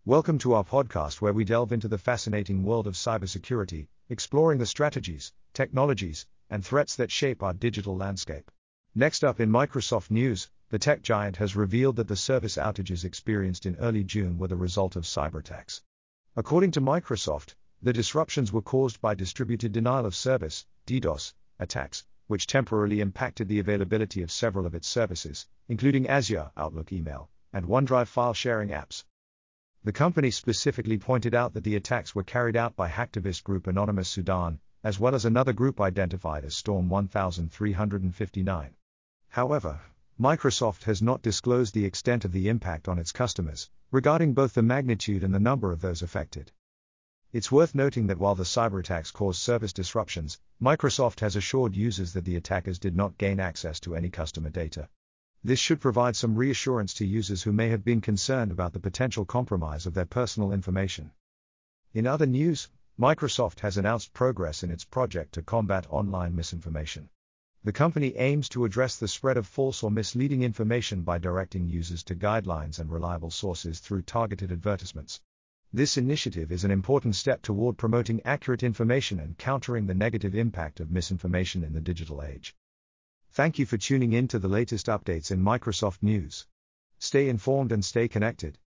Welcome to our podcast where we delve into the fascinating world of cybersecurity, exploring the strategies, technologies, and threats that shape our digital landscape. Next up in Microsoft news, the tech giant has revealed that the service outages experienced in early June were the result of cyberattacks. According to Microsoft, the disruptions were caused by distributed denial of service, DDoS, attacks, which temporarily impacted the availability of several of its services, including Azure, Outlook email, and OneDrive file sharing apps. The company specifically pointed out that the attacks were carried out by hacktivist group Anonymous Sudan, as well as another group identified as Storm 1359. However, Microsoft has not disclosed the extent of the impact on its customers, regarding both the magnitude and the number of those affected. It's worth noting that while the cyberattacks caused service disruptions, Microsoft has assured users that the attackers did not gain access to any customer data. This should provide some reassurance to users who may have been concerned about the potential compromise of their personal information. In other news, Microsoft has announced progress in its project to combat online misinformation. The company aims to address the spread of false or misleading information by directing users to guidelines and reliable sources through targeted advertisements. This initiative is an important step toward promoting accurate information and countering the negative impact of misinformation in the digital age. Thank you for tuning in to the latest updates in Microsoft news. Stay informed and stay connected.